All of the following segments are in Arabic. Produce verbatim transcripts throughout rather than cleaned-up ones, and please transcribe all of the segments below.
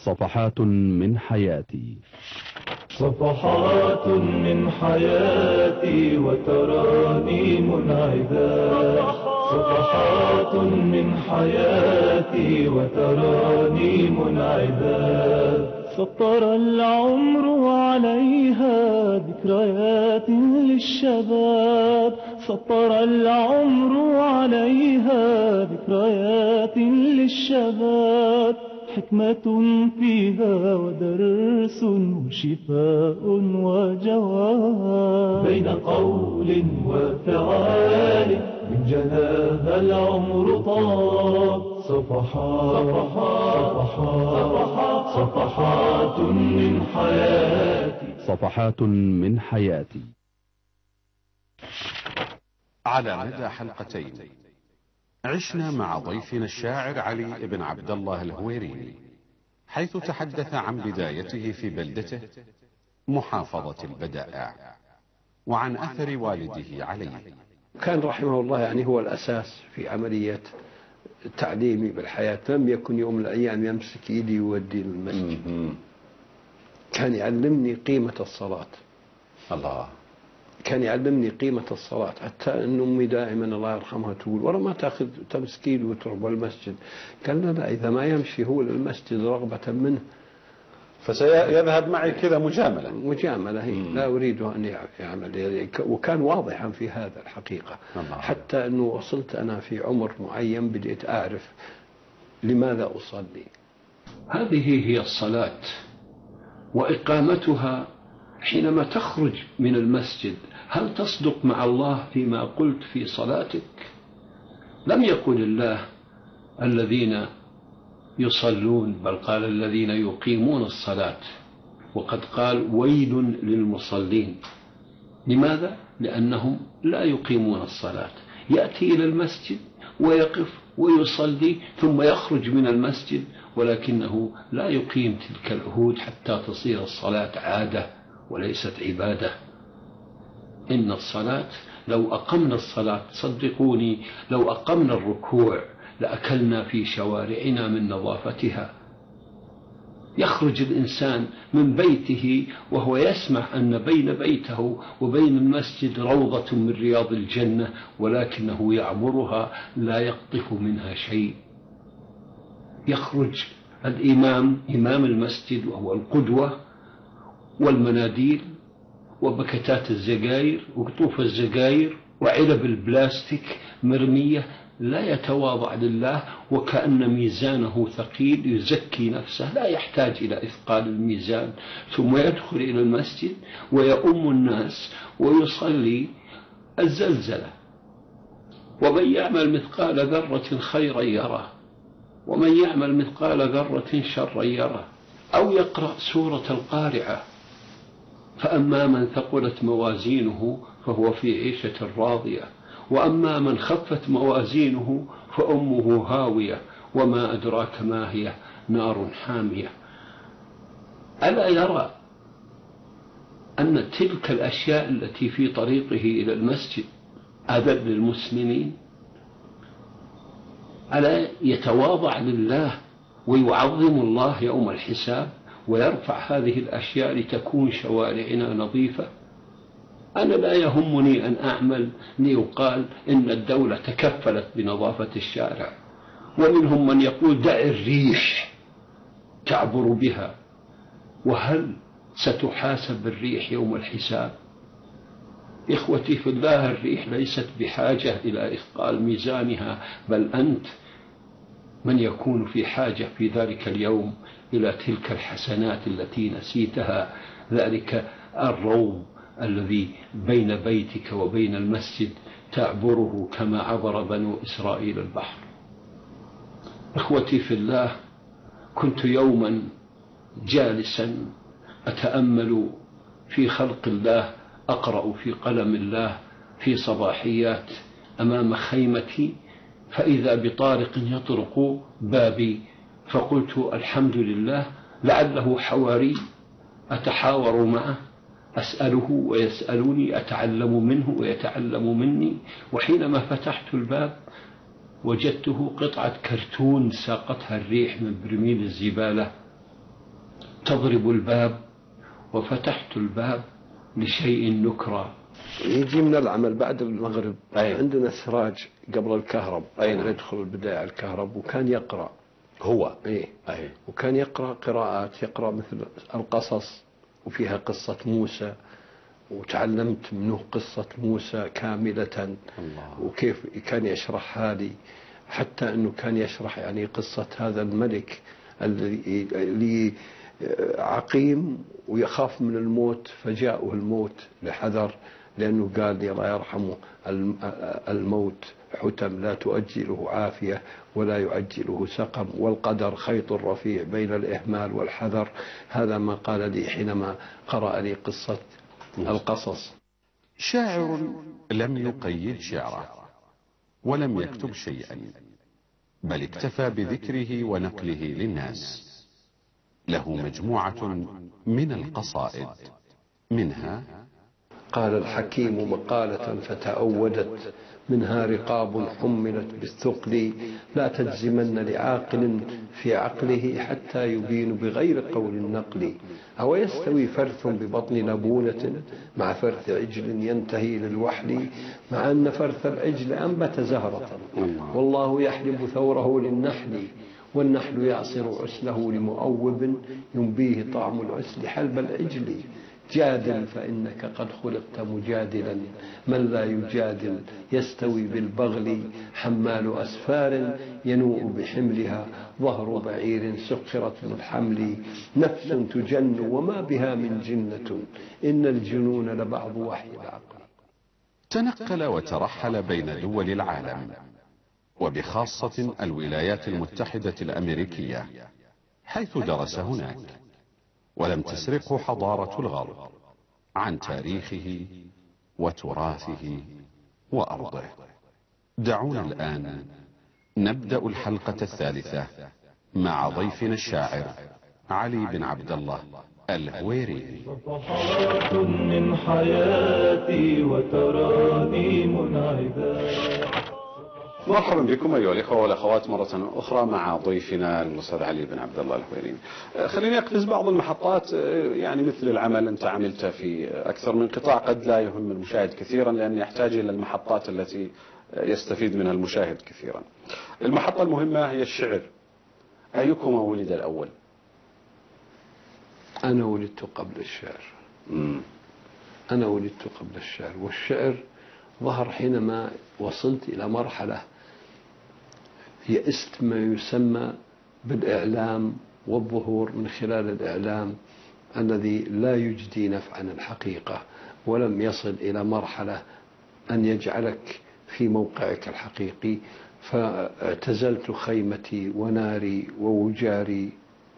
صفحات من حياتي. صفحات من حياتي وترانيم عذاب. صفحات من حياتي وترانيم عذاب. سطر العمر عليها ذكريات للشباب. سطر العمر عليها ذكريات للشباب. حكمة فيها ودرس وشفاء وجواب. بين قول وفعال من جناها العمر طاب. صفحات صفحات صفحات من حياتي. صفحات من حياتي. على مدى حلقتين عشنا مع ضيفنا الشاعر علي بن عبد الله الهويريني، حيث تحدث عن بدايته في بلدته محافظة البدائع، وعن أثر والده عليه. كان رحمه الله يعني هو الأساس في عملية تعليمي بالحياة. لم يكن يوم من الأيام يمسك إيدي يودي المسجد. كان يعلمني قيمة الصلاة. الله. كان يعلمني قيمة الصلاة، حتى أن أمي دائما الله يرحمها تقول ورا ما تأخذ تمسكين وتروح المسجد. قال لا لا، إذا ما يمشي هو للمسجد رغبة منه فسيذهب معي كذا مجاملة مجاملة هي. لا أريد أن يعمل. وكان واضحا في هذا الحقيقة. الله. حتى أنه وصلت أنا في عمر معين بديت أعرف لماذا أصلي. هذه هي الصلاة وإقامتها. حينما تخرج من المسجد هل تصدق مع الله فيما قلت في صلاتك؟ لم يقل الله الذين يصلون، بل قال الذين يقيمون الصلاة، وقد قال ويل للمصلين. لماذا؟ لأنهم لا يقيمون الصلاة. يأتي إلى المسجد ويقف ويصلي ثم يخرج من المسجد، ولكنه لا يقيم تلك العهود حتى تصير الصلاة عادة وليست عبادة. إن الصلاة لو أقمنا الصلاة صدقوني لو أقمنا الركوع لأكلنا في شوارعنا من نظافتها. يخرج الإنسان من بيته وهو يسمع أن بين بيته وبين المسجد روضة من رياض الجنة، ولكنه يعبرها لا يقطف منها شيء. يخرج الإمام إمام المسجد وهو القدوة، والمناديل وبكتات الزجاير وقطوف الزجاير وعلب البلاستيك مرمية، لا يتواضع لله وكأن ميزانه ثقيل يزكي نفسه، لا يحتاج إلى إثقال الميزان، ثم يدخل إلى المسجد ويؤم الناس ويصلي الزلزلة. ومن يعمل مثقال ذرة خيرا يره ومن يعمل مثقال ذرة شرا يره. أو يقرأ سورة القارعة. فأما من ثقلت موازينه فهو في عيشة راضية، وأما من خفت موازينه فأمه هاوية وما أدراك ما هي نار حامية. ألا يرى أن تلك الأشياء التي في طريقه إلى المسجد أذى للمسلمين؟ ألا يتواضع لله ويعظم الله يوم الحساب ويرفع هذه الأشياء لتكون شوارعنا نظيفة؟ أنا لا يهمني أن أعمل ليقال إن الدولة تكفلت بنظافة الشارع، ومنهم من يقول دع الريح تعبر بها. وهل ستحاسب الريح يوم الحساب؟ إخوتي في الله، الريح ليست بحاجة إلى إثقال ميزانها، بل أنت من يكون في حاجة في ذلك اليوم إلى تلك الحسنات التي نسيتها، ذلك الروم الذي بين بيتك وبين المسجد تعبره كما عبر بنو إسرائيل البحر. إخوتي في الله، كنت يوما جالسا أتأمل في خلق الله، أقرأ في قلم الله في صباحيات أمام خيمتي، فإذا بطارق يطرق بابي، فقلت الحمد لله لعله حواري أتحاور معه، أسأله ويسألني، أتعلم منه ويتعلم مني. وحينما فتحت الباب وجدته قطعة كرتون ساقتها الريح من برميل الزبالة، تضرب الباب وفتحت الباب لشيء نكرة. يجي من العمل بعد المغرب. أيه. عندنا سراج قبل الكهرب. أيه. يدخل البداية الكهرب وكان يقرأ هو إيه؟ أيه. وكان يقرأ قراءات، يقرأ مثل القصص وفيها قصة موسى، وتعلمت منه قصة موسى كاملة. الله. وكيف كان يشرحها لي، حتى أنه كان يشرح يعني قصة هذا الملك الذي عقيم ويخاف من الموت، فجاءه الموت لحذر، لأنه قال لي الله يرحمه الموت حتم لا تؤجله عافية ولا يعجله سقم، والقدر خيط رفيع بين الإهمال والحذر. هذا ما قال لي حينما قرأ لي قصة القصص. شاعر لم يقيد شعره ولم يكتب شيئا، بل اكتفى بذكره ونقله للناس. له مجموعة من القصائد، منها: قال الحكيم مقالة فتأودت، منها رقاب حملت بالثقل، لا تجزمن لعاقل في عقله حتى يبين بغير قول النقل. أو يستوي فرث ببطن لبونة مع فرث عجل ينتهي للوحل، مع أن فرث العجل أنبت زهرة والله يحلب ثوره للنحل، والنحل يعصر عسله لمؤوب ينبيه طعم العسل حلب العجل. جادل فإنك قد خلقت مجادلا، من لا يجادل يستوي بالبغل. حمال أسفار ينوء بحملها ظهر بعير سخرت بالحمل، نفس تجن وما بها من جنة، إن الجنون لبعض وحي العقل. تنقل وترحل بين دول العالم، وبخاصة الولايات المتحدة الأمريكية، حيث درس هناك، ولم تسرقه حضارة الغرب عن تاريخه وتراثه وأرضه. دعونا الآن نبدأ الحلقة الثالثة مع ضيفنا الشاعر علي بن عبد الله الهويري. صفحات من حياتي وترانيم عباد. مرحبا بكم أيها الإخوة والأخوات مرة أخرى مع ضيفنا الأستاذ علي بن عبد الله الهويري. خليني أقفز بعض المحطات، يعني مثل العمل أنت عملت في أكثر من قطاع قد لا يهم المشاهد كثيرا، لأن يحتاج إلى المحطات التي يستفيد منها المشاهد كثيرا. المحطة المهمة هي الشعر. أيكما ولد الأول؟ أنا ولدت قبل الشعر. مم. أنا ولدت قبل الشعر، والشعر ظهر حينما وصلت إلى مرحلة يئست ما يسمى بالإعلام والظهور من خلال الإعلام الذي لا يجدي نفعا الحقيقة، ولم يصل إلى مرحلة أن يجعلك في موقعك الحقيقي. فاعتزلت خيمتي وناري ووجاري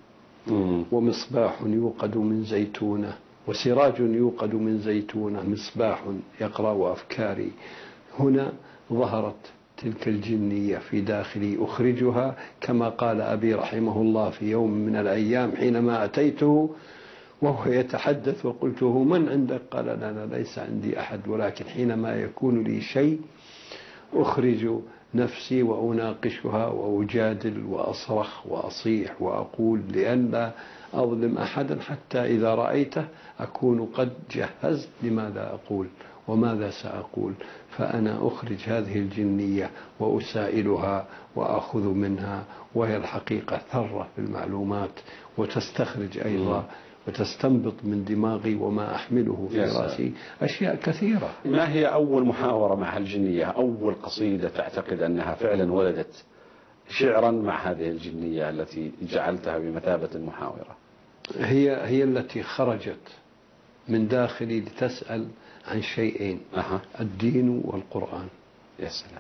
ومصباح يوقد من زيتونة، وسراج يوقد من زيتونة مصباح يقرأ أفكاري. هنا ظهرت تلك الجنية في داخلي أخرجها، كما قال أبي رحمه الله في يوم من الأيام حينما أتيته وهو يتحدث وقلته من عندك؟ قال لا أنا ليس عندي أحد، ولكن حينما يكون لي شيء أخرج نفسي وأناقشها وأجادل وأصرخ وأصيح وأقول لئلا أظلم أحدا، حتى إذا رأيته أكون قد جهزت لماذا أقول وماذا سأقول. فأنا أخرج هذه الجنية وأسائلها وأخذ منها، وهي الحقيقة ثرة في المعلومات، وتستخرج أيضا وتستنبط من دماغي وما أحمله في رأسي أشياء كثيرة. ما هي أول محاورة مع الجنية؟ أول قصيدة تعتقد أنها فعلا ولدت شعرا مع هذه الجنية التي جعلتها بمثابة المحاورة؟ هي هي التي خرجت من داخلي لتسأل عن شيئين: أه. الدين والقرآن. يا سلام.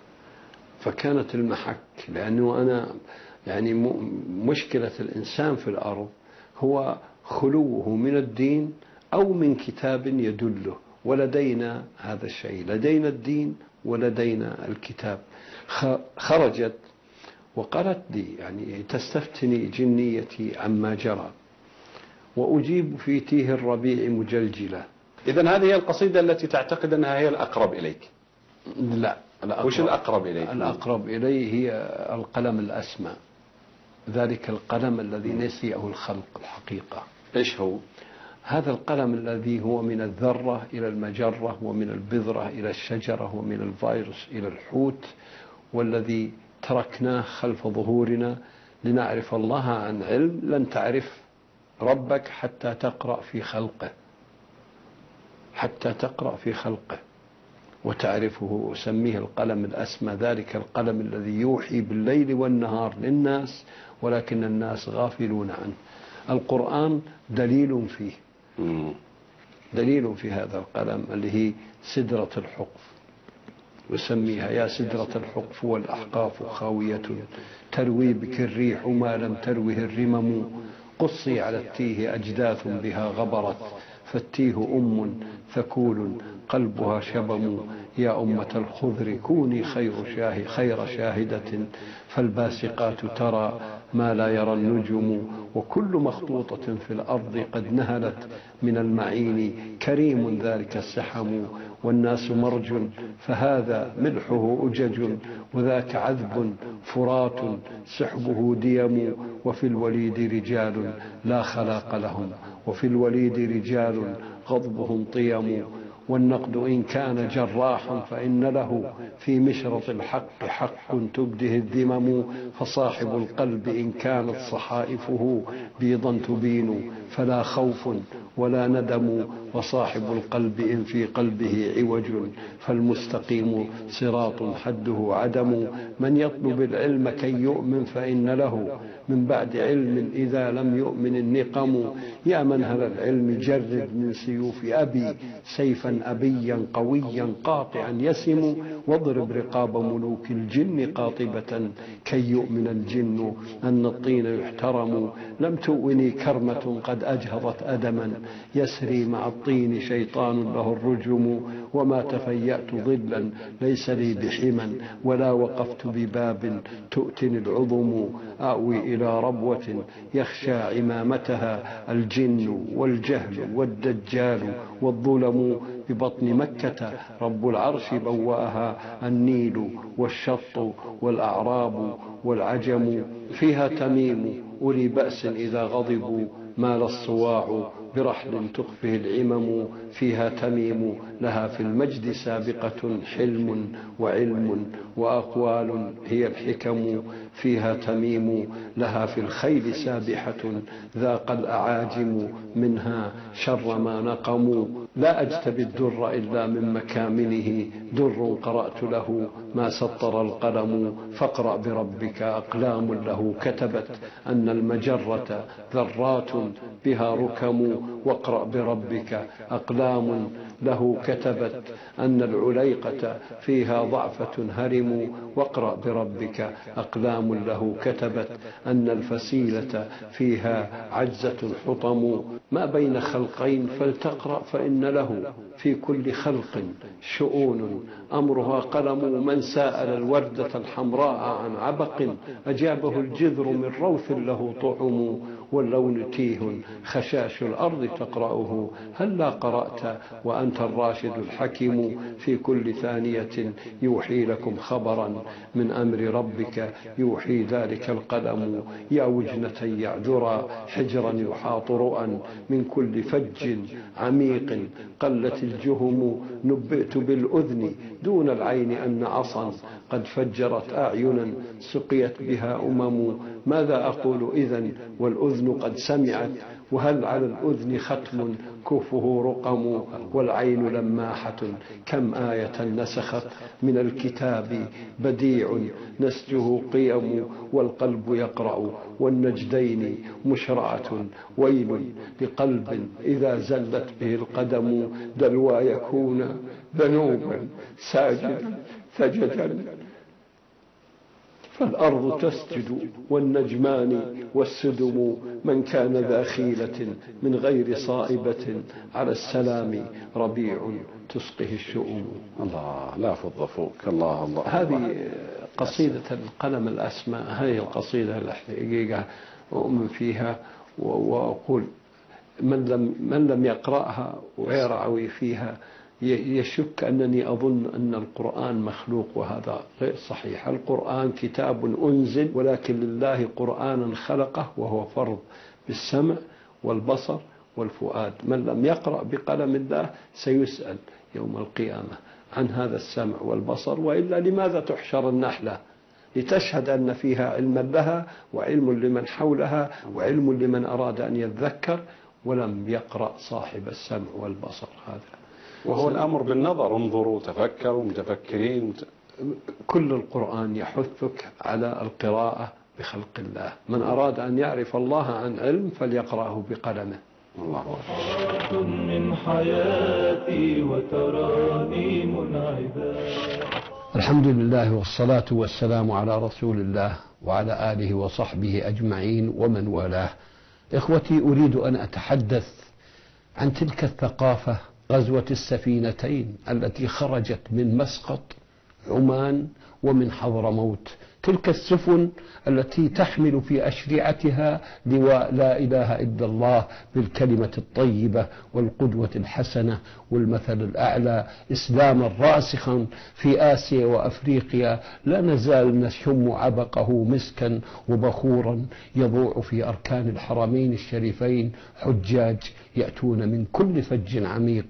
فكانت المحك، لأنه أنا يعني مشكلة الإنسان في الأرض هو خلوه من الدين أو من كتاب يدله، ولدينا هذا الشيء، لدينا الدين ولدينا الكتاب. خرجت وقالت لي يعني تستفتني جنيتي عما جرى، وأجيب في تيه الربيع مجلجلة. إذن هذه هي القصيدة التي تعتقد أنها هي الأقرب إليك؟ لا، الأقرب. وش الأقرب إليك؟ الأقرب إلي هي القلم الأسمى. ذلك القلم الذي نسيه الخلق الحقيقة. إيش هو؟ هذا القلم الذي هو من الذرة إلى المجرة، ومن البذرة إلى الشجرة، ومن الفيروس إلى الحوت، والذي تركناه خلف ظهورنا لنعرف الله عن علم. لن تعرف ربك حتى تقرأ في خلقه، حتى تقرأ في خلقه وتعرفه. أسميه القلم الأسمى، ذلك القلم الذي يوحي بالليل والنهار للناس ولكن الناس غافلون عنه. القرآن دليل فيه، دليل في هذا القلم اللي هي سدرة الحقف، وسميها يا سدرة الحقف والأحقاف خاوية، تروي بك الريح ما لم تروه الرمم، قصي على التيه أجداث بها غبرت، فالتيه أم ثكول قلبها شبم، يا أمة الخضر كوني خير شاهد خير شاهدة، فالباسقات ترى ما لا يرى النجم، وكل مخطوطة في الأرض قد نهلت من المعين، كريم ذلك السحم، والناس مرج فهذا ملحه أجج، وذاك عذب فرات سحبه ديم، وفي الوليد رجال لا خلاق لهم، وفي الوليد رجال غضبهم طيم، والنقد إن كان جراحا فإن له في مشرط الحق حق تبده الذمم، فصاحب القلب إن كانت صحائفه بيضا تبين فلا خوف ولا ندم، وصاحب القلب إن في قلبه عوج فالمستقيم صراط حده عدم، من يطلب العلم كي يؤمن فإن له من بعد علم إذا لم يؤمن النقم، يا منهل العلم جرد من سيوف أبي سيفا أبيا قويا قاطعا يسم، واضرب رقاب ملوك الجن قاطبة كي يؤمن الجن أن الطين يحترم، لم تؤوني كرمة قد أجهضت أدما يسري مع الطين شيطان له الرجم، وما تفيأت ظلا ليس لي بحما ولا وقفت بباب تؤتني العظم، آوي إلى ربوة يخشى عمامتها الجن والجهل والدجال والظلم، ببطن مكة رب العرش بوأها النيل والشط والأعراب والعجم، فيها تميم أولي بأس إذا غضبوا مال الصواع برحل تخفه العمم، فيها تميم لها في المجد سابقة حلم وعلم وأقوال هي الحكم، فيها تميم لها في الخيل سابحة ذاق الأعاجم منها شر ما نقموا، لا أجتبي الدر إلا من مكامنه در قرأت له ما سطر القلم، فاقرأ بربك أقلام له كتبت أن المجرة ذرات بها ركم، واقرأ بربك أقلام له كتبت أن العليقة فيها ضعفة هرم، واقرأ بربك أقلام له كتبت أن الفسيلة فيها عجزة حطم، ما بين خلقين فلتقرأ فإن له في كل خلق شؤون أمرها قلم، من سأل الوردة الحمراء عن عبق أجابه الجذر من روث له طعم، واللون تيه خشاش الأرض تقرأه، هلا قرأت وأنت الراشد الحكيم، في كل ثانية يوحي لكم خبرا من أمر ربك يوحي ذلك القلم، يا وجنة يعذرا حجرا يحاط رؤا من كل فج عميق قلت الجهم، نبئت بالأذن دون العين أن عصا قد فجرت أعينا سقيت بها أمم، ماذا أقول إذن والأذن قد سمعت، وهل على الأذن ختم كفه رقم، والعين لماحة كم آية نسخت من الكتاب بديع نسجه قيم، والقلب يقرأ والنجدين مشرعة، ويل لقلب إذا زلت به القدم، دلوا يكون ذنوبا ساجدا سجدا، فالأرض تسجد والنجمان والسدم، من كان ذا خيلة من غير صائبة على السلام ربيع تسقه الشؤم. الله لا فض فوق. الله الله. هذه قصيدة القلم الأسمى، هذه القصيدة الحقيقة أؤمن فيها، وأقول من لم, من لم يقرأها ويرعوي فيها يشك أنني أظن أن القرآن مخلوق، وهذا غير صحيح. القرآن كتاب أنزل، ولكن لله قرآنا خلقه وهو فرض بالسمع والبصر والفؤاد. من لم يقرأ بقلم الله سيسأل يوم القيامة عن هذا السمع والبصر. وإلا لماذا تحشر النحلة؟ لتشهد أن فيها علما لها وعلم لمن حولها وعلم لمن أراد أن يذكر، ولم يقرأ صاحب السمع والبصر هذا. وهو الأمر بالنظر، انظروا تفكروا متفكرين مت... كل القرآن يحثك على القراءة بخلق الله. من أراد أن يعرف الله عن علم فليقرأه بقلمه. الله أكبر. من حياتي وتراني منعبا. الحمد لله والصلاة والسلام على رسول الله وعلى آله وصحبه أجمعين ومن والاه. إخوتي، أريد أن أتحدث عن تلك الثقافة، غزوة السفينتين التي خرجت من مسقط عمان ومن حضرموت. تلك السفن التي تحمل في أشرعتها لواء لا إله إلا الله بالكلمة الطيبة والقدوة الحسنة والمثل الأعلى، إسلاما راسخا في آسيا وأفريقيا. لا نزال نشم عبقه مسكا وبخورا يضوع في أركان الحرمين الشريفين، حجاج يأتون من كل فج عميق.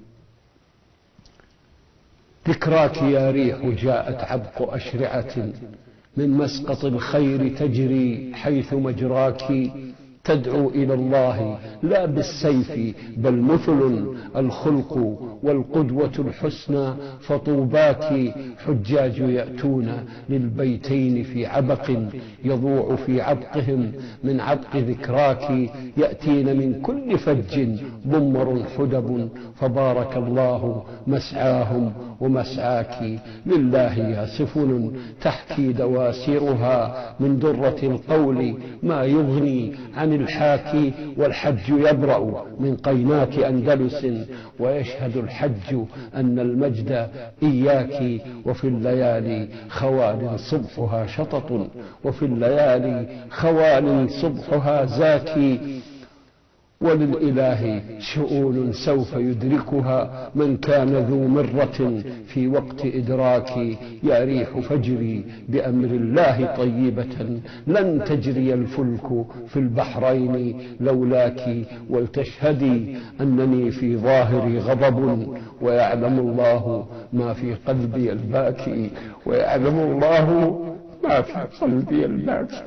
ذكراك يا ريح جاءت عبق أشرعة، من مسقط الخير تجري حيث مجراك. تدعو إلى الله لا بالسيف بل مثل الخلق والقدوة الحسنى، فطوباك. حجاج يأتون للبيتين في عبق يضوع في عبقهم من عبق ذكراك. يأتين من كل فج ضمر حدب، فبارك الله مسعاهم ومسعاك. لله يا سفن تحكي دواسرها من درة القول ما يغني عن الحاكي. والحج يبرأ من قينات أندلس، ويشهد الحج أن المجد إياك. وفي الليالي خوال صبحها شطط، وفي الليالي خوال صبحها زاكي. وللإله شؤون سوف يدركها من كان ذو مرة في وقت إدراك. يا ريح فجري بأمر الله طيبة، لن تجري الفلك في البحرين لولاك. ولتشهدي أنني في ظاهري غضب، ويعلم الله ما في قلبي الباكي، ويعلم الله ما في قلبي الباكي.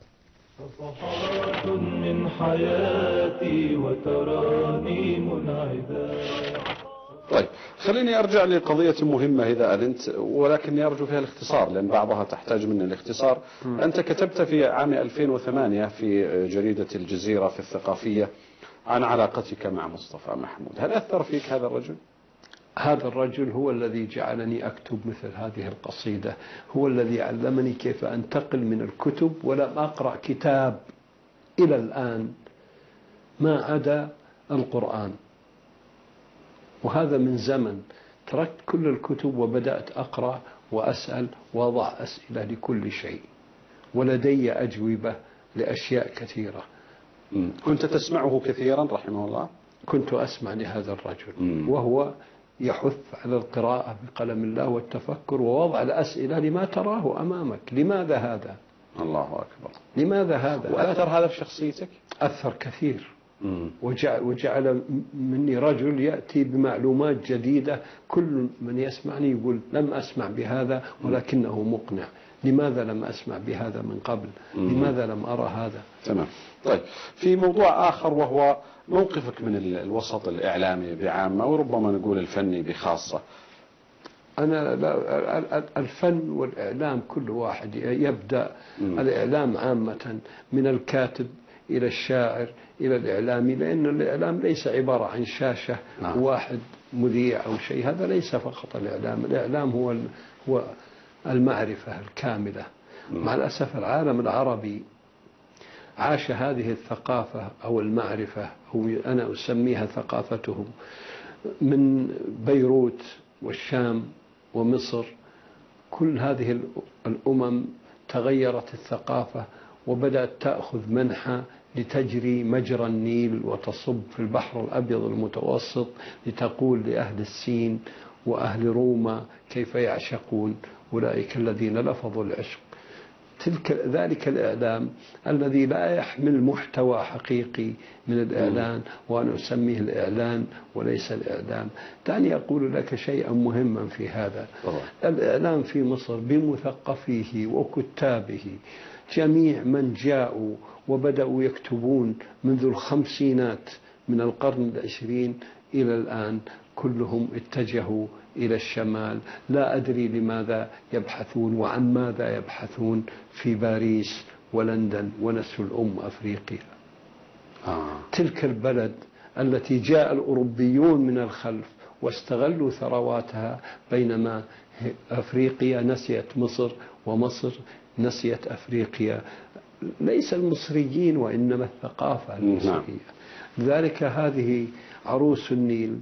صفحات من حياتي وتراني منعبا. طيب، خليني أرجع لقضية مهمة إذا أذنت، ولكن أرجو فيها الاختصار لأن بعضها تحتاج مني الاختصار. م. أنت كتبت في عام ألفين وثمانية في جريدة الجزيرة في الثقافية عن علاقتك مع مصطفى محمود. هل أثر فيك هذا الرجل؟ هذا الرجل هو الذي جعلني أكتب مثل هذه القصيدة، هو الذي علمني كيف أنتقل من الكتب. ولم أقرأ كتاب إلى الآن ما عدا القرآن، وهذا من زمن. تركت كل الكتب وبدأت أقرأ وأسأل وأضع أسئلة لكل شيء، ولدي أجوبة لأشياء كثيرة. كنت تسمعه كثيرا رحمه الله؟ كنت أسمع لهذا الرجل وهو يحث على القراءة بقلم الله والتفكر ووضع الأسئلة لما تراه أمامك. لماذا هذا؟ الله أكبر. لماذا هذا؟ وأثر هذا في شخصيتك؟ أثر كثير. وجعل, وجعل مني رجل يأتي بمعلومات جديدة. كل من يسمعني يقول لم أسمع بهذا ولكنه مقنع. لماذا لم أسمع بهذا من قبل؟ لماذا لم أرى هذا؟ تمام. طيب، في موضوع آخر وهو موقفك من الوسط الإعلامي بعامة، وربما نقول الفني بخاصة. أنا لا، الفن والإعلام كل واحد يبدأ. م. الإعلام عامة من الكاتب إلى الشاعر إلى الإعلامي، لأن الإعلام ليس عبارة عن شاشة. نعم. واحد مذيع أو شيء، هذا ليس فقط الإعلام. الإعلام هو هو المعرفة الكاملة. م. مع الأسف العالم العربي عاش هذه الثقافة أو المعرفة، أو أنا أسميها ثقافتهم، من بيروت والشام ومصر. كل هذه الأمم تغيرت الثقافة وبدأت تأخذ منحى لتجري مجرى النيل وتصب في البحر الأبيض المتوسط لتقول لأهل السين وأهل روما كيف يعشقون أولئك الذين لفظوا العشق. تلك ذلك الإعلام الذي لا يحمل محتوى حقيقي من الإعلان، وأنا أسميه الإعلان وليس الإعلام. دعني أقول لك شيئا مهما في هذا. الإعلام في مصر بمثقفيه وكتابه، جميع من جاءوا وبدأوا يكتبون منذ الخمسينات من القرن العشرين إلى الآن كلهم اتجهوا إلى الشمال. لا أدري لماذا يبحثون وعن ماذا يبحثون في باريس ولندن ونسوا الأم أفريقيا. آه. تلك البلد التي جاء الأوروبيون من الخلف واستغلوا ثرواتها، بينما أفريقيا نسيت مصر ومصر نسيت أفريقيا. ليس المصريين وإنما الثقافة المصرية. ذلك هذه عروس النيل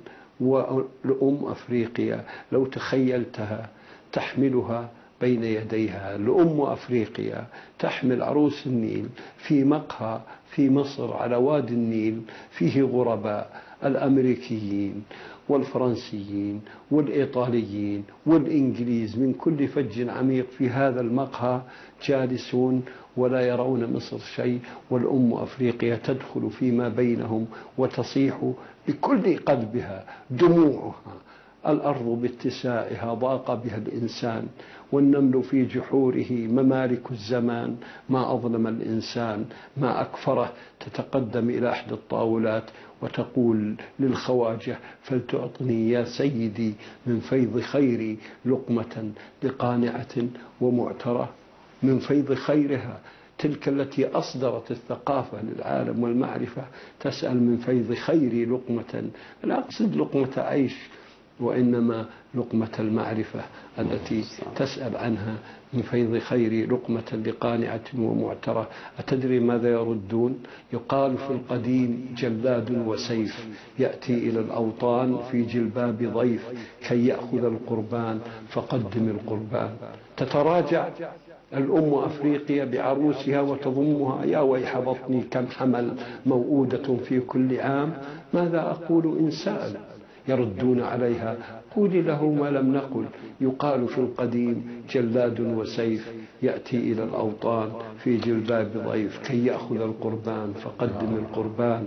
والأم أفريقيا لو تخيلتها تحملها بين يديها. الأم أفريقيا تحمل عروس النيل في مقهى في مصر على وادي النيل، فيه غرباء الأمريكيين والفرنسيين والإيطاليين والإنجليز من كل فج عميق في هذا المقهى جالسون ولا يرون مصر شيء، والأم أفريقيا تدخل فيما بينهم وتصيح بكل قلبها دموعها. الأرض باتساعها ضاق بها الإنسان، والنمل في جحوره ممالك الزمان. ما أظلم الإنسان ما أكفره. تتقدم إلى أحد الطاولات وتقول للخواجة فلتعطني يا سيدي من فيض خيري لقمة لقانعة ومعترة. من فيض خيرها، تلك التي أصدرت الثقافة للعالم والمعرفة، تسأل من فيض خيري لقمة. لا أقصد لقمة عيش، وإنما لقمة المعرفة التي تسأل عنها. من فيض خيري لقمة لقانعة ومعترة. أتدري ماذا يردون؟ يقال في القديم جلاد وسيف يأتي إلى الأوطان في جلباب ضيف كي يأخذ القربان فقدم القربان. تتراجع الأم أفريقيا بعروسها وتضمها. يا ويح بطني كم حمل موؤودة في كل عام. ماذا أقول إن سأل؟ يردون عليها قولي له ما لم نقل. يقال في القديم جلاد وسيف يأتي إلى الأوطان في جلباب ضيف كي يأخذ القربان فقدم القربان.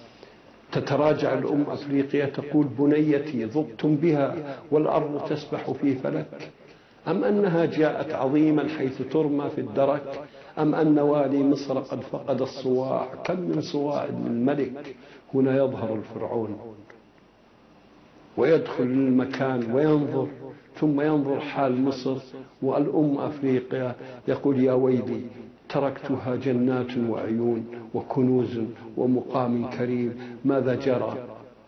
تتراجع الأم أفريقيا تقول بنيتي ضبتم بها والأرض تسبح في فلك. أم أنها جاءت عظيما حيث ترمى في الدرك؟ أم أن والي مصر قد فقد الصواع؟ كم من صواع من ملك. هنا يظهر الفرعون ويدخل المكان وينظر، ثم ينظر حال مصر والأم أفريقيا يقول يا ويلي تركتها جنات وعيون وكنوز ومقام كريم، ماذا جرى؟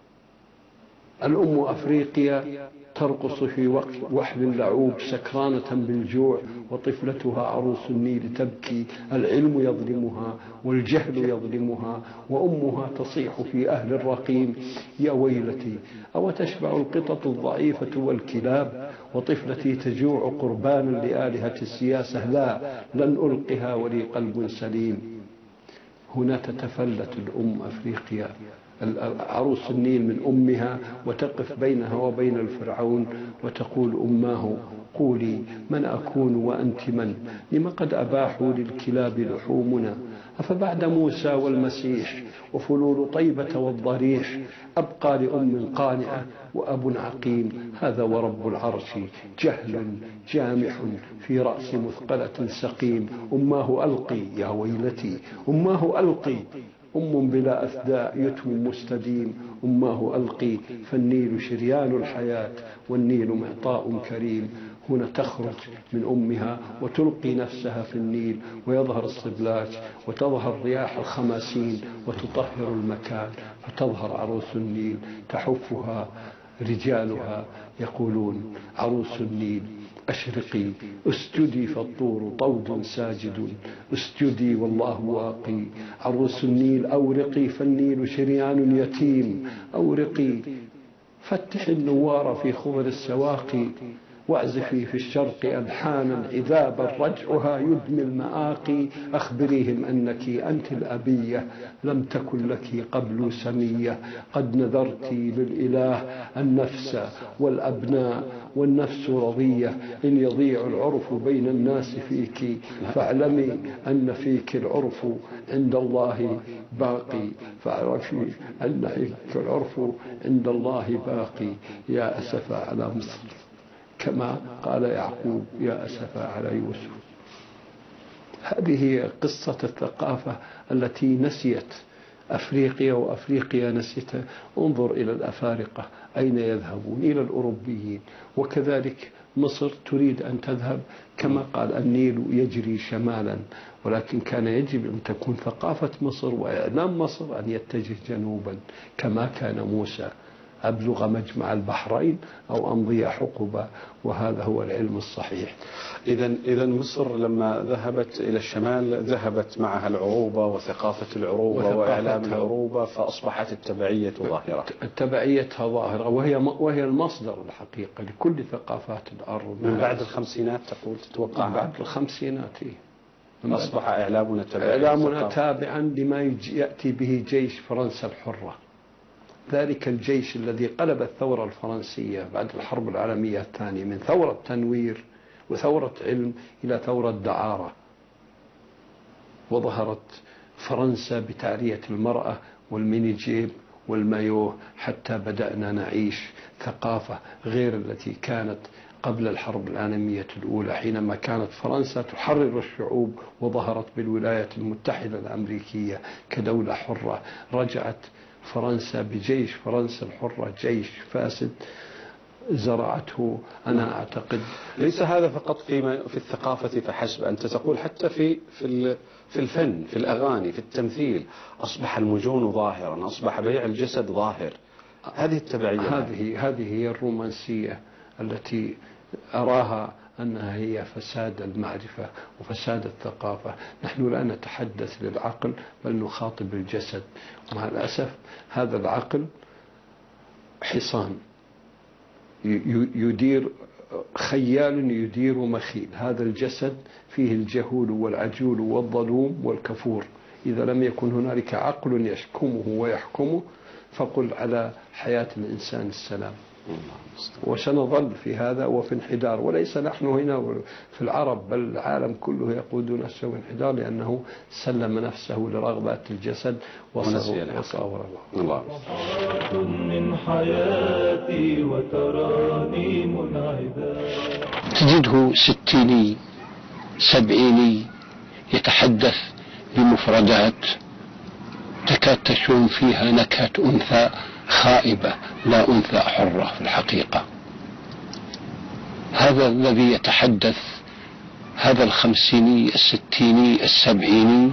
الأم أفريقيا ترقص في وحل اللعوب سكرانة بالجوع، وطفلتها عروس النيل تبكي. العلم يظلمها والجهل يظلمها، وأمها تصيح في أهل الرقيم يا ويلتي أو تشبع القطط الضعيفة والكلاب، وطفلتي تجوع قربانا لآلهة السياسة. لا، لن ألقها ولي قلب سليم. هنا تتفلت الأم أفريقيا عروس النيل من أمها وتقف بينها وبين الفرعون وتقول أماه قولي من أكون وأنت من؟ لما قد أباحوا للكلاب لحومنا؟ أفبعد موسى والمسيح وفلول طيبة والضريح أبقى لأم قانعة وأب عقيم؟ هذا ورب العرش جهل جامح في رأس مثقلة سقيم. أماه ألقي يا ويلتي، أماه ألقي. أم بلا أثداء يتم مستديم. أماه ألقي فالنيل شريان الحياة والنيل معطاء كريم. هنا تخرج من أمها وتلقي نفسها في النيل ويظهر الصبلاج وتظهر رياح الخماسين وتطهر المكان، فتظهر عروس النيل تحفها رجالها يقولون عروس النيل أشرقي اسجدي فالطور طود ساجد، اسجدي والله واقي. عروس النيل أورقي فالنيل شريان يتيم، أورقي فتح النوار في خضر السواقي. واعزفي في الشرق ألحانا عذابا رجعها يدمي المآقي، أخبريهم أنك أنت الأبية لم تكن لك قبل سمية، قد نذرت للإله النفس والأبناء والنفس رضية، إن يضيع العرف بين الناس فيك فاعلمي أن فيك العرف عند الله باقي، فاعرفي أن فيك العرف عند الله باقي. يا أسفا على مصر كما قال يعقوب يا أسفا على يوسف. هذه هي قصة الثقافة التي نسيت أفريقيا وأفريقيا نسيت. انظر إلى الأفارقة أين يذهبون؟ إلى الأوروبيين. وكذلك مصر تريد أن تذهب كما قال النيل يجري شمالا، ولكن كان يجب أن تكون ثقافة مصر وإعلام مصر أن يتجه جنوبا كما كان موسى، أبلغ مجمع البحرين أو أمضي حقبة، وهذا هو العلم الصحيح. إذا إذا مصر لما ذهبت إلى الشمال ذهبت معها العروبة وثقافة العروبة وإعلام العروبة، فأصبحت التبعية ظاهرة. تبعيتها ظاهرة، وهي وهي المصدر الحقيقة لكل ثقافات الأرض. من بعد الخمسينات تقول تتوقع؟ من بعد الخمسينات أصبح إعلامنا تبعا إعلامنا تابعا لما يأتي به جيش فرنسا الحرة، ذلك الجيش الذي قلب الثورة الفرنسية بعد الحرب العالمية الثانية من ثورة تنوير وثورة علم إلى ثورة دعارة، وظهرت فرنسا بتعرية المرأة والميني جيب والمايوه، حتى بدأنا نعيش ثقافة غير التي كانت قبل الحرب العالمية الأولى، حينما كانت فرنسا تحرر الشعوب وظهرت بالولايات المتحدة الأمريكية كدولة حرة. رجعت فرنسا بجيش فرنسا الحرة، جيش فاسد زرعته. أنا أعتقد ليس هذا فقط في في الثقافة فحسب، أنت تقول حتى في في في الفن، في الأغاني، في التمثيل، أصبح المجون ظاهرا، أصبح بيع الجسد ظاهر. هذه التبعية، هذه هذه هي الرومانسية التي أراها أنها هي فساد المعرفة وفساد الثقافة. نحن لا نتحدث للعقل بل نخاطب الجسد، ومع الأسف هذا العقل حصان يدير، خيال يدير مخيل. هذا الجسد فيه الجهول والعجول والظلوم والكفور. إذا لم يكن هنالك عقل يشكمه ويحكمه فقل على حياة الإنسان السلام. وسنظل في هذا وفي انحدار، وليس نحن هنا في العرب بل العالم كله يقود نفسه انحدار، لأنه سلم نفسه لرغبات الجسد وصور الله. من حياتي وتراني منعدا. تجده ستيني سبعيني يتحدث بمفردات تكاد تشوم فيها نكهة أنثى خائبة لا أنثى حرة في الحقيقة. هذا الذي يتحدث، هذا الخمسيني الستيني السبعيني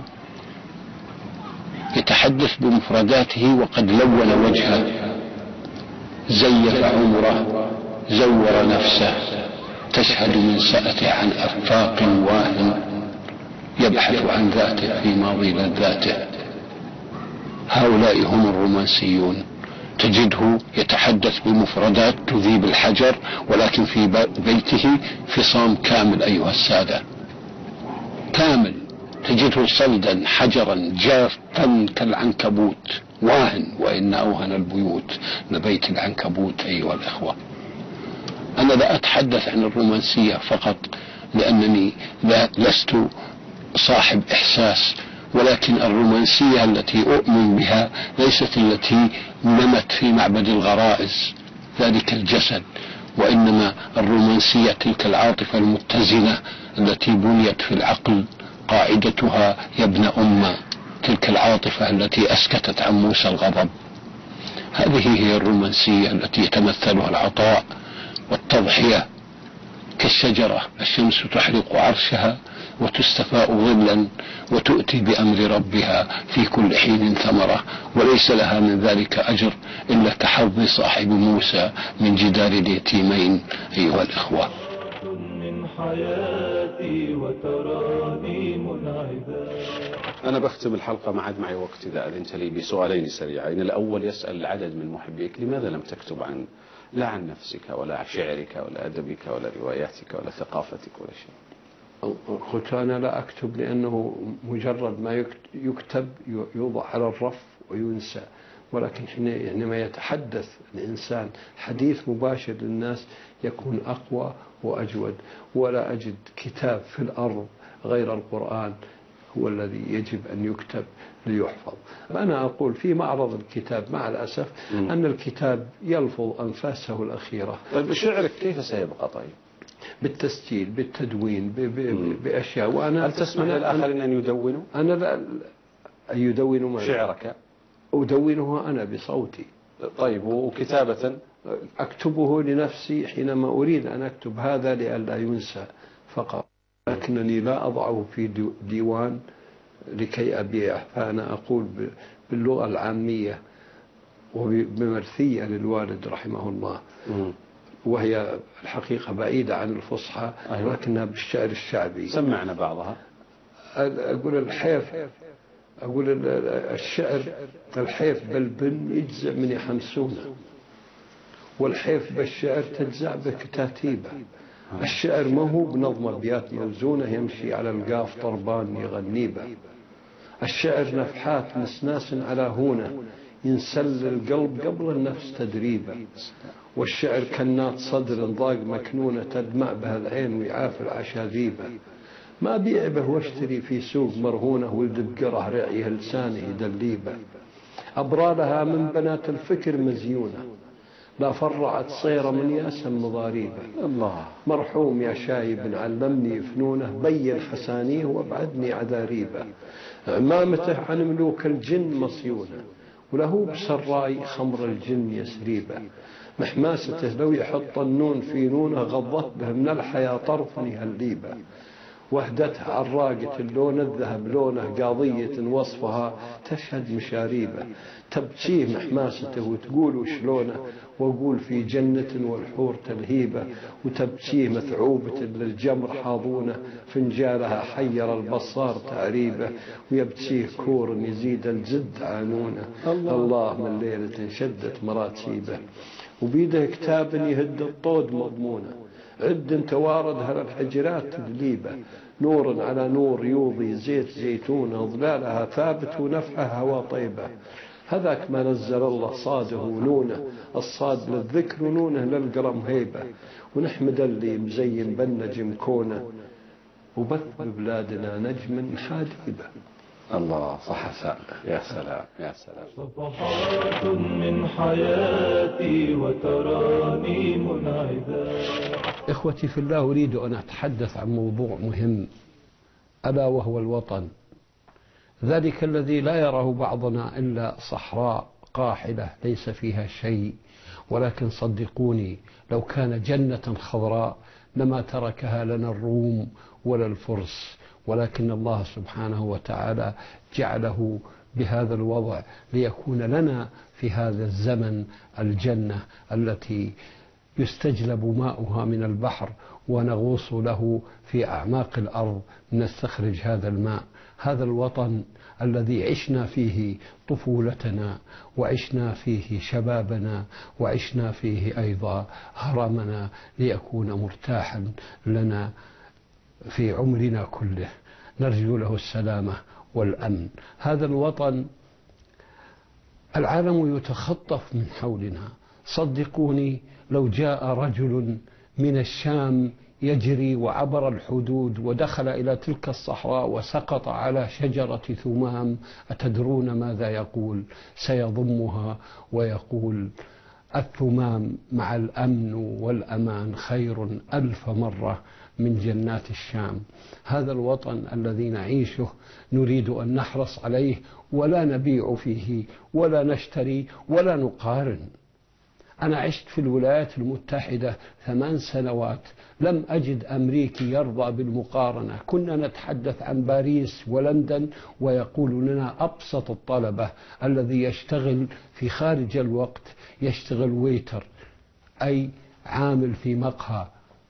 يتحدث بمفرداته وقد لون وجهه، زيف عمره، زور نفسه، تشهد من سأته عن أفاق واهن، يبحث عن ذاته في ماضي لذاته. هؤلاء هم الرومانسيون. تجده يتحدث بمفردات تذيب الحجر، ولكن في بيته فصام كامل أيها السادة، كامل. تجده صلدا حجرا جافا كالعنكبوت، واهن، وإن أوهن البيوت لبيت العنكبوت أيها الإخوة. أنا لا أتحدث عن الرومانسية فقط لأنني لست صاحب إحساس، ولكن الرومانسية التي أؤمن بها ليست التي نمت في معبد الغرائز ذلك الجسد، وإنما الرومانسية تلك العاطفة المتزنة التي بنيت في العقل، قاعدتها يا ابن أمة تلك العاطفة التي أسكتت عن موسى الغضب. هذه هي الرومانسية التي يتمثلها العطاء والتضحية. كالشجرة الشمس تحرق عرشها وتستفاء ظلا وتؤتي بأمر ربها في كل حين ثمرة، وليس لها من ذلك أجر إلا كحظ صاحب موسى من جدار اليتيمين أيها الإخوة. من حياتي وتراني منعدا. أنا بختم الحلقة، ما عاد معي وقت إذا أذنت لي، بسؤالين سريعين. الأول يسأل العدد من محبيك لماذا لم تكتب عن لا عن نفسك ولا عن شعرك ولا أدبك ولا رواياتك ولا ثقافتك ولا شيء؟ قلت أنا لا أكتب لأنه مجرد ما يكتب يوضع على الرف وينسى، ولكن حينما يتحدث الإنسان حديث مباشر للناس يكون أقوى وأجود. ولا أجد كتاب في الأرض غير القرآن هو الذي يجب أن يكتب ليحفظ. أنا أقول في معرض الكتاب مع الأسف م. أن الكتاب يلفظ أنفاسه الأخيرة. طيب شعرك كيف سيبقى؟ طيب بالتسجيل بالتدوين ب ب بأشياء. وأنا هل تسمح للآخرين أن يدونوا؟ أنا لا أن يدونوا شعرك؟ أدونه أنا بصوتي. طيب وكتابة؟ أكتبه لنفسي حينما أريد أن أكتب هذا لئلا ينسى فقط، لكنني لا أضعه في ديوان لكي أبيعه. فأنا أقول باللغة العامية وبمرثية للوالد رحمه الله، وهي الحقيقة بعيدة عن الفصحى ولكنها بالشعر الشعبي. سمعنا بعضها. أقول الحيف، أقول الشعر الحيف بالبن يجزع من يحمسونه، والحيف بالشعر تجزع بكتاتيبه. الشعر ما هو بنظم أبيات موزونة يمشي على القاف طربان يغنيبه. الشعر نفحات مسناس على هونه ينسل القلب قبل النفس تدريبه. والشعر كنات صدر ضاق مكنونة تدمع بها العين ويعاف العشاذيبه. ما بيع به واشتري في سوق مرهونه ولد بقره رعيه لسانه يدليبه. أبرالها من بنات الفكر مزيونه لا فرعت صيرة من ياسم مضاريبه. الله مرحوم يا شايب علمني فنونه بين حسانيه وابعدني عذاريبه. عمامته عن ملوك الجن مصيونه وله بسراي خمر الجن يسريبه. محماسته لو يحط النون في نونه غضت به من الحياة طرفا يهليبه. وحدتها عراقة اللون الذهب لونه قاضية وصفها تشهد مشاريبه. تبكيه محماسته وتقول وشلونه وأقول في جنة والحور تلهيبه. وتبكيه مثعوبة للجمر حاضونه فنجالها حير البصار تعريبه. ويبكيه كور يزيد الجد عانونه الله, الله من ليلة شدت مراتيبه. وبيده كتاب يهد الطود مضمونه عد توارد هل الحجرات تدليبه. نور على نور يوضي زيت زيتونه ظلالها ثابت ونفعها هوا طيبه. هذاك ما نزل الله صاده ونونه الصاد للذكر ونونه للقرم هيبه. ونحمد اللي مزين بالنجم كونه وبث ببلادنا نجم حاديبه. الله صح. يا سلام يا سلام. صفحات من حياتي وتراني منعدا. إخوتي في الله، أريد أن أتحدث عن موضوع مهم ألا وهو الوطن، ذلك الذي لا يراه بعضنا إلا صحراء قاحلة ليس فيها شيء، ولكن صدقوني لو كان جنة خضراء لما تركها لنا الروم ولا الفرس، ولكن الله سبحانه وتعالى جعله بهذا الوضع ليكون لنا في هذا الزمن الجنة التي يستجلب ماؤها من البحر ونغوص له في أعماق الأرض نستخرج هذا الماء. هذا الوطن الذي عشنا فيه طفولتنا وعشنا فيه شبابنا وعشنا فيه أيضا هرمنا ليكون مرتاحا لنا في عمرنا كله، نرجو له السلامة والأمن. هذا الوطن العالم يتخطف من حولنا. صدقوني لو جاء رجل من الشام يجري وعبر الحدود ودخل إلى تلك الصحراء وسقط على شجرة ثمام، أتدرون ماذا يقول؟ سيضمها ويقول الثمام مع الأمن والأمان خير ألف مرة من جنات الشام. هذا الوطن الذي نعيشه نريد أن نحرص عليه ولا نبيع فيه ولا نشتري ولا نقارن. أنا عشت في الولايات المتحدة ثمان سنوات، لم أجد أمريكي يرضى بالمقارنة. كنا نتحدث عن باريس ولندن ويقول لنا أبسط الطلبة الذي يشتغل في خارج الوقت يشتغل ويتر أي عامل في مقهى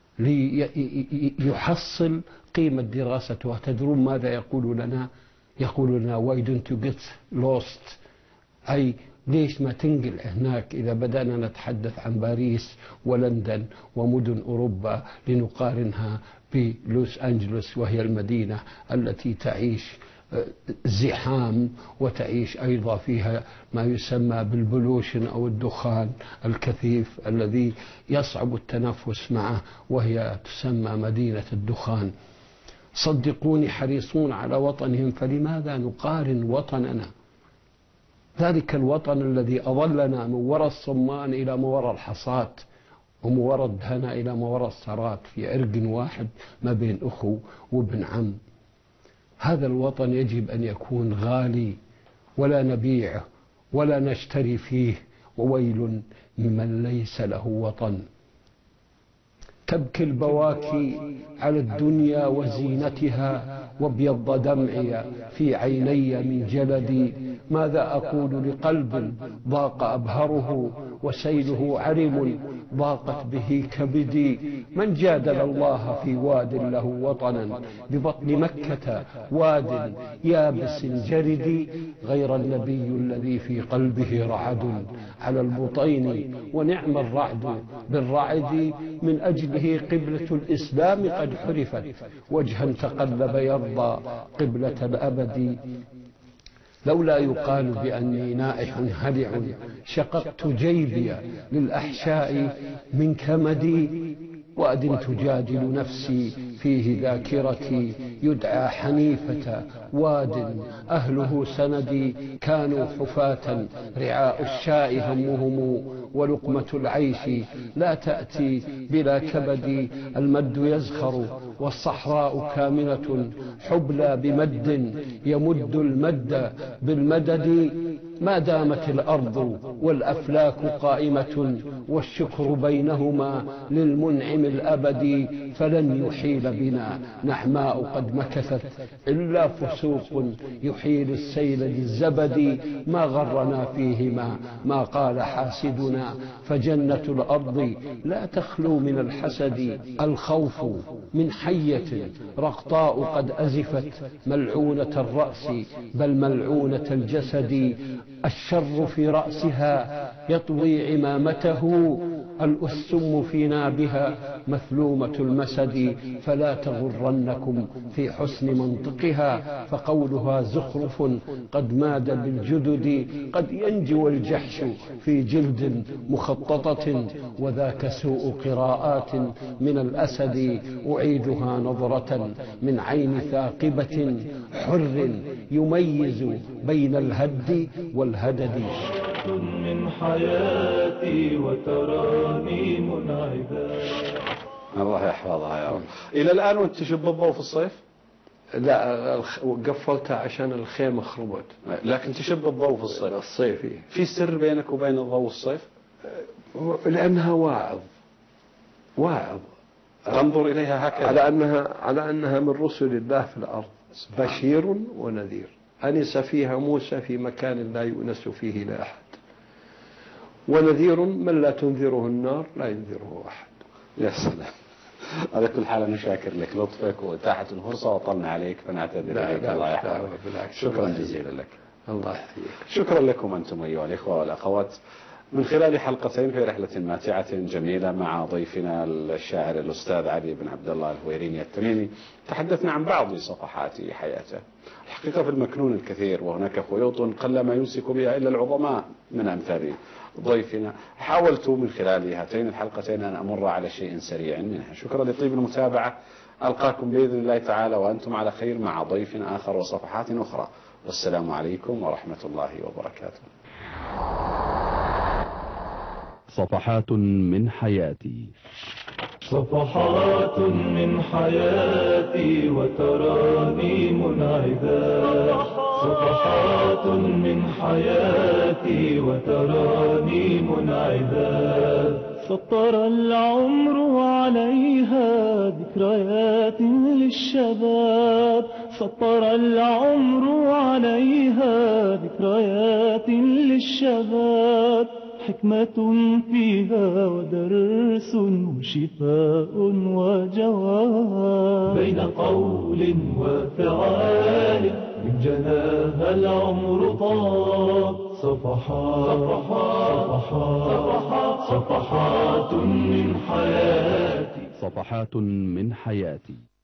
ليحصل قيمة دراسته. تدرون ماذا يقول لنا؟ يقول لنا why don't you get lost أي ليش ما تنقل هناك إذا بدأنا نتحدث عن باريس ولندن ومدن أوروبا لنقارنها بلوس أنجلوس، وهي المدينة التي تعيش زحام وتعيش أيضا فيها ما يسمى بالبلوشن أو الدخان الكثيف الذي يصعب التنفس معه، وهي تسمى مدينة الدخان. صدقوني حريصون على وطنهم، فلماذا نقارن وطننا، ذلك الوطن الذي أظلنا من وراء الصمان إلى ما وراء الحصاد، ومن وراء الدهنة إلى ما وراء السرات، في عرق واحد ما بين أخو وابن عم. هذا الوطن يجب أن يكون غالي ولا نبيعه ولا نشتري فيه، وويل ممن ليس له وطن. تبكي البواكي على الدنيا وزينتها، وابيض دمعي في عيني من جلدي. ماذا أقول لقلب ضاق أبهره وسيله عرم ضاقت به كبدي؟ من جادل الله في واد له وطنا ببطن مكة، واد يابس جردي، غير النبي الذي في قلبه رعد على البطين، ونعم الرعد بالرعد، من أجله قبلة الإسلام قد حرفت، وجها تقلب يرضى قبلة الأبد. لولا يقال بأني نائح هلع، شققت جيبي للأحشاء من كمدي. وأد تجادل نفسي فيه ذاكرتي، يدعى حنيفة، واد أهله سندي. كانوا حفاة رعاء الشاء همهم، ولقمة العيش لا تأتي بلا كبد. المد يزخر والصحراء كاملة، حبلى بمد يمد المد بالمدد. ما دامت الأرض والأفلاك قائمة، والشكر بينهما للمنعم الأبدي. فلن يحيل بنا نعماء قد مكثت، إلا فسوق يحيل السيل للزبد. ما غرنا فيهما ما قال حاسدنا، فجنة الأرض لا تخلو من الحسد. الخوف من حية رقطاء قد أزفت، ملعونة الرأس بل ملعونة الجسد. الشر في رأسها يطوي عمامته، الأسم في نابها مثلومة المسد. فلا تغرنكم في حسن منطقها، فقولها زخرف قد ماد بالجدد. قد ينجو الجحش في جلد مخططة، وذاك سوء قراءات من الأسد. أعيدها نظرة من عين ثاقبة، حر يميز بين الهد والهدد. من حياتي وتراني منعدا. الله يحفظها يا رب. إلى الآن وأنت تشب الضوء في الصيف؟ لا، قفلتها عشان الخيمة خربت. لكن تشب الضوء في الصيف؟ الصيفي. في سر بينك وبين الضوء والصيف؟ لأنها واعظ واعظ تنظر إليها هكذا على أنها على أنها من رسل الله في الأرض، بشير ونذير. أنس فيها موسى في مكان لا يؤنس فيه لا أحد، ونذير من لا تنذره النار لا ينذره أحد. يا سلام. على كل حال أنا شاكر لك لطفك وإتاحة الفرصة، وطلنا عليك فنعتذر إليك. الله يحفظك. شكرا جزيلا لك. الله يحييك. شكرا لكم أنتم أيها الإخوة والأخوات، من خلال حلقتين في رحلة ماتعة جميلة مع ضيفنا الشاعر الأستاذ علي بن عبد الله الهويريني التميمي. تحدثنا عن بعض صفحات حياته. الحقيقة في المكنون الكثير، وهناك خيوط قلما يمسك بها إلا العظماء من أمثال ضيفنا. حاولت من خلال هاتين الحلقتين أن أمر على شيء سريع منها. شكرا لطيب المتابعة. ألقاكم بإذن الله تعالى وأنتم على خير مع ضيف آخر وصفحات أخرى، والسلام عليكم ورحمة الله وبركاته. صفحات من حياتي. صفحات من حياتي وتراني منعدا. صفحات من حياتي وتراني منعدا. سطر العمر عليها ذكريات للشباب. سطر العمر عليها ذكريات للشباب. حكمة فيها ودرس وشفاء وجواب. بين قول وفعال من جناها العمر طاب. صفحات صفحات صفحات من حياتي صفحات من حياتي.